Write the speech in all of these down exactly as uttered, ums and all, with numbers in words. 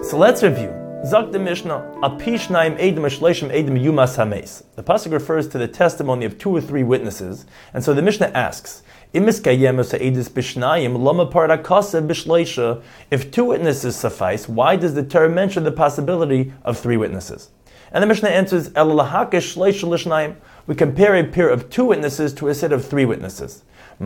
So let's review. Zok the Mishnah, Apishnayim Eidim Ashleishim Eidim Yumas Hameis. The pasuk refers to the testimony of two or three witnesses, and so the Mishnah asks, If two witnesses suffice, why does the Torah mention the possibility of three witnesses? And the Mishnah answers, we compare a pair of two witnesses to a set of three witnesses.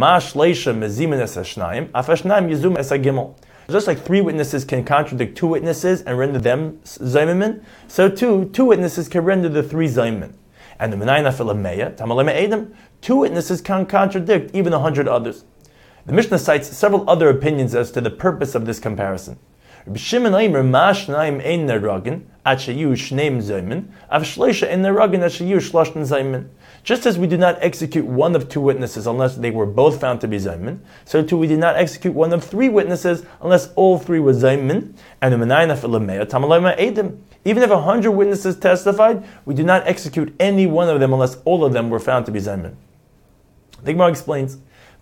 Just like three witnesses can contradict two witnesses and render them zaymimin, so too, two witnesses can render the three zaymimin. And the Menayna Philameya, Tamalema Edom, two witnesses can contradict even a hundred others. The Mishnah cites several other opinions as to the purpose of this comparison. Rabbi Shimon Aimer, Ma Shnaim Ein Neragin, At Sheyu Shneim Zaymin, Av Shleisha Ein Neragin, At Sheyu Shloshten Zaymin. Just as we do not execute one of two witnesses unless they were both found to be Zaymin, so too we did not execute one of three witnesses unless all three were Zaymin, and the Menayna Philameya, Tamalema Edom. Even if a hundred witnesses testified, we do not execute any one of them unless all of them were found to be Zaymin. The Gemara explains,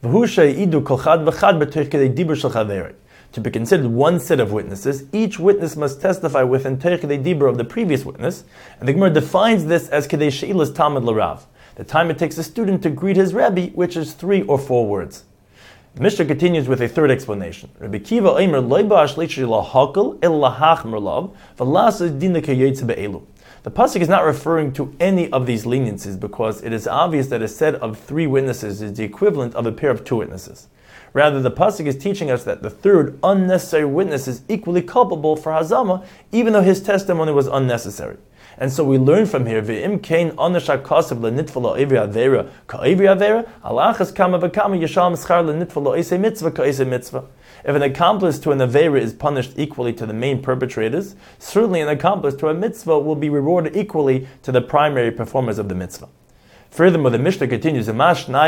to be considered one set of witnesses, each witness must testify within Teichidei Dibur of the previous witness, and the Gemara defines this as Kedei She'ilas Talmud L'Rav, the time it takes a student to greet his Rebbe, which is three or four words. The Mishnah continues with a third explanation. Rabbi Kiva Omer Lo ba'ash leitchi lahakol el lahachmer lav v'lasas dina k'yotze be'elu. The pasuk is not referring to any of these leniencies because it is obvious that a set of three witnesses is the equivalent of a pair of two witnesses. Rather, the pasuk is teaching us that the third unnecessary witness is equally culpable for hazama, even though his testimony was unnecessary. And so we learn from here, V'im kein anashak kasev lenitfa la'ivri avera ka'ivri avera, alachas kama v'kama yashal mischar lenitfa la'isei mitzvah ka'isei mitzvah. If an accomplice to an avera is punished equally to the main perpetrators, certainly an accomplice to a mitzvah will be rewarded equally to the primary performers of the mitzvah. Furthermore, the Mishnah continues, If one of a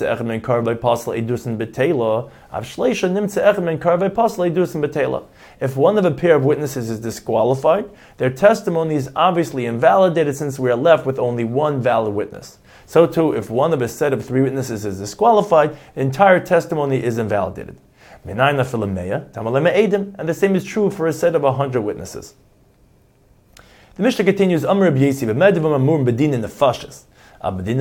pair of witnesses is disqualified, their testimony is obviously invalidated since we are left with only one valid witness. So too, if one of a set of three witnesses is disqualified, the entire testimony is invalidated. And the same is true for a set of a hundred witnesses. The Mishnah continues, Amr Rabbi Yossi, Rabbi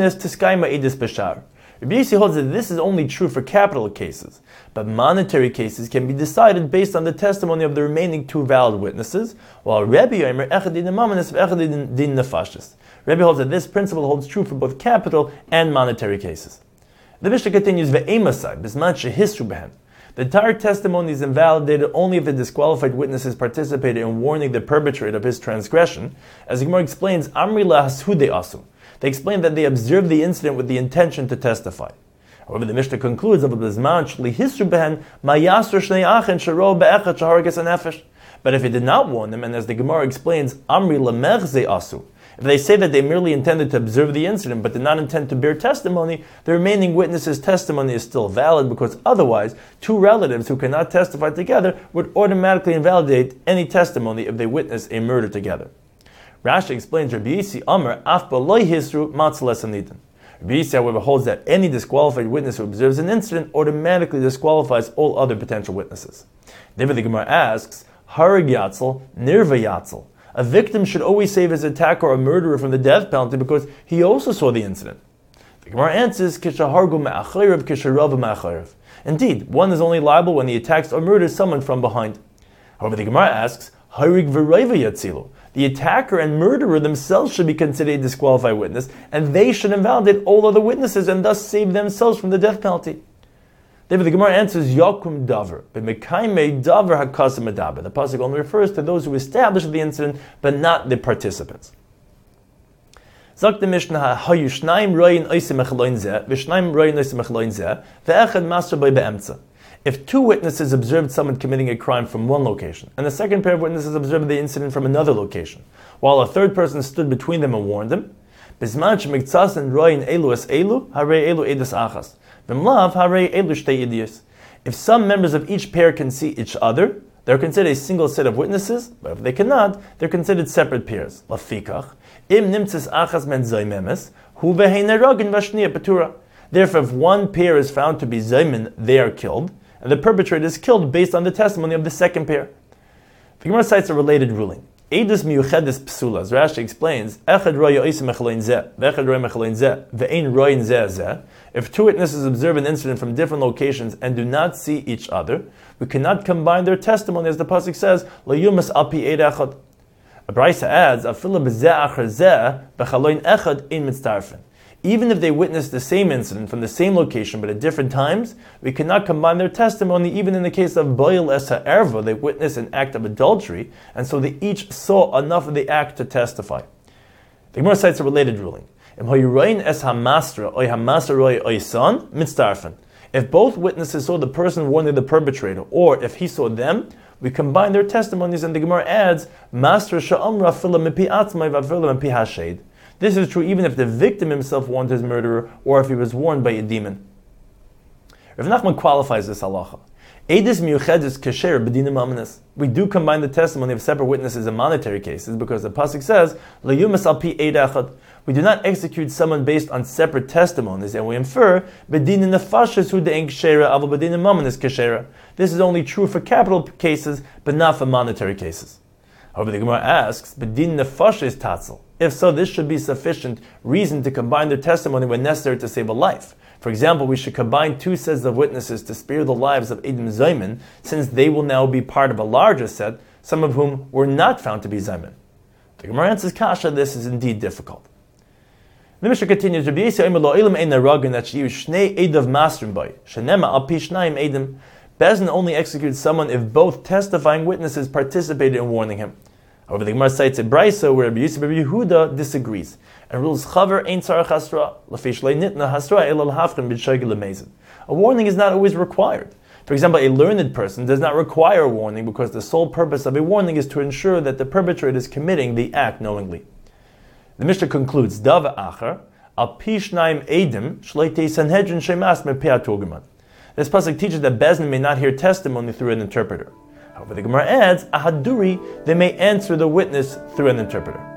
Yossi holds that this is only true for capital cases, but monetary cases can be decided based on the testimony of the remaining two valid witnesses, while Rebbe Omer echad din mamanis v'echad din nefashis. Rebbe holds that this principle holds true for both capital and monetary cases. The Mishnah continues, Ve'emasai, bisman shehisru behen. The entire testimony is invalidated only if the disqualified witnesses participated in warning the perpetrator of his transgression. As the Gemara explains, Amri lahashude asu. They explain that they observed the incident with the intention to testify. However, the Mishnah concludes, but if he did not warn them, and as the Gemara explains, Amri lamerze asu, if they say that they merely intended to observe the incident but did not intend to bear testimony, the remaining witnesses' testimony is still valid because otherwise, two relatives who cannot testify together would automatically invalidate any testimony if they witness a murder together. Rashi explains, Rabbi Yossi Amar af b'loi hisru matzales anidin. Rabbi Yossi, however, holds that any disqualified witness who observes an incident automatically disqualifies all other potential witnesses. Therefore, the Gemara asks, Harig yatzel, nirva yatzel. A victim should always save his attacker or murderer from the death penalty because he also saw the incident. The Gemara answers, Kishahargu me'achayrav kisharava me'achayrav. Indeed, one is only liable when he attacks or murders someone from behind. However, the Gemara asks, Harig v'rayva yatzilu. The attacker and murderer themselves should be considered a disqualified witness, and they should invalidate all other witnesses and thus save themselves from the death penalty. Therefore, the Gemara answers, Yakum davar, but mekaime davar hakasim adaber. The pasuk only refers to those who established the incident, but not the participants. Zok the Mishnah, hayu shnaim royin oisim echaloin zeh, v'shnaim royin oisim echaloin zeh, ve'echad master by be'emtza. If two witnesses observed someone committing a crime from one location, and the second pair of witnesses observed the incident from another location, while a third person stood between them and warned them, bisman shemiktsas royin elu es elu, harei elu edus achas. V'mlav harei elu shtei idiyos. If some members of each pair can see each other, they're considered a single set of witnesses, but if they cannot, they're considered separate pairs. Lafikach, im nimtzis achas men zaymemes, hu v'hei neragin v'shniya patura. Therefore, if one pair is found to be zaymen, they are killed, and the perpetrator is killed based on the testimony of the second pair. The Gemara cites a related ruling. Eidus miyuchedes psula. As Rashi explains, Echad roya oisim echalein zeh, ve'echad roya mechalein zeh, ve'ein royin zeh zeh. If two witnesses observe an incident from different locations and do not see each other, we cannot combine their testimony, as the pasuk says, lo yumas al pi eid echad. A Brisa adds, Afila b'zeh achar zeh, b'chaloin echad in mitztarfen. Even if they witnessed the same incident from the same location but at different times, we cannot combine their testimony. Even in the case of Boil Es HaErva, they witnessed an act of adultery, and so they each saw enough of the act to testify. The Gemara cites a related ruling. If both witnesses saw the person warning the perpetrator, or if he saw them, we combine their testimonies, and the Gemara adds, Master Sha'amra fila mipi atzmai v'afila mipi hashed. This is true even if the victim himself warned his murderer, or if he was warned by a demon. Rav Nachman qualifies this halacha. Eidus miyuchedes kasher b'dinim amanis. We do combine the testimony of separate witnesses in monetary cases because the pasuk says, L'yumas al pi eid echad. We do not execute someone based on separate testimonies, and we infer b'dinim nefashos hu de'en kashera aval b'dinim amanis kashera. This is only true for capital cases, but not for monetary cases. However, the Gemara asks, b'din nefashos tatzel. If so, this should be sufficient reason to combine their testimony when necessary to save a life. For example, we should combine two sets of witnesses to spare the lives of Eidim Zayman, since they will now be part of a larger set, some of whom were not found to be Zayman. The Gemara answers, Kasha, this is indeed difficult. The Mishnah continues, Rabbi Yisrael Eimer lo ilam ein naragin that she used shnei eidav masrim by, shenema al pi shnayim eidim. Bezin only executes someone if both testifying witnesses participated in warning him. However, the Gemara cites a brisa where Rabbi Yisrael Rabbi Yehuda disagrees and rules chaver ein tzarach hasra lafish nitna hasra elal hafkin b'shagil lemezin. A warning is not always required. For example, a learned person does not require a warning because the sole purpose of a warning is to ensure that the perpetrator is committing the act knowingly. The Mishnah concludes, Dav acher al pi shnayim edim shleitei sanhedrin shemas mepeat turgeman. This pasuk teaches that Bezdin may not hear testimony through an interpreter. However, the Gemara adds, Ahaduri, they may answer the witness through an interpreter.